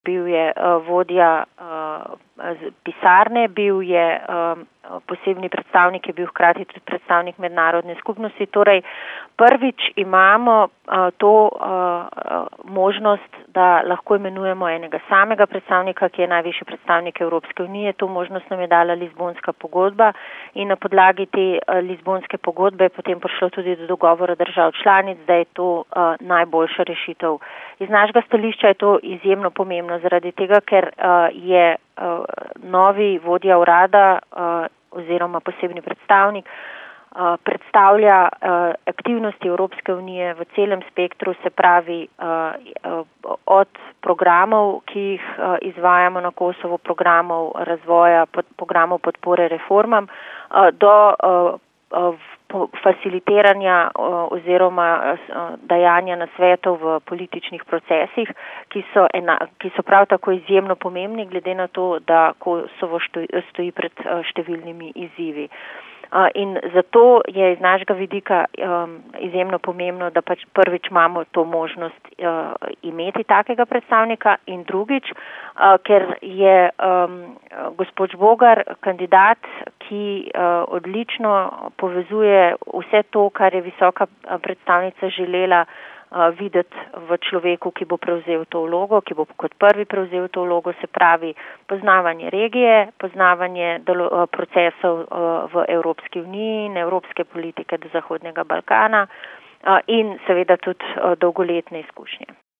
bil je vodja pisarne, bil je posebni predstavnik, je bil hkrati tudi predstavnik mednarodne skupnosti. Torej, prvič imamo to možnost, da lahko imenujemo enega samega predstavnika, ki je najvišji predstavnik Evropske unije. To možnost nam je dala Lizbonska pogodba in na podlagi te Lizbonske pogodbe je potem prišlo tudi do dogovora držav članic, da je to najboljša rešitev. Iz našega stališča je to izjemno pomembno, zaradi tega, ker je novi vodja urada oziroma posebni predstavnik predstavlja aktivnosti Evropske unije v celem spektru, se pravi od programov, ki jih izvajamo na Kosovo, programov razvoja, programov podpore reformam, do facilitiranja oziroma dajanja nasvetov v političnih procesih, ki so prav tako izjemno pomembni, glede na to, da Kosovo stoji pred številnimi izzivi. In zato je iz našega vidika izjemno pomembno, da pač prvič imamo to možnost imeti takega predstavnika in drugič, ker je gospod Žbogar kandidat, ki odlično povezuje vse to, kar je visoka predstavnica želela videti v človeku, ki bo prevzel to vlogo, ki bo kot prvi prevzel to vlogo, se pravi poznavanje regije, poznavanje procesov v Evropski uniji in evropske politike do Zahodnega Balkana in seveda tudi dolgoletne izkušnje.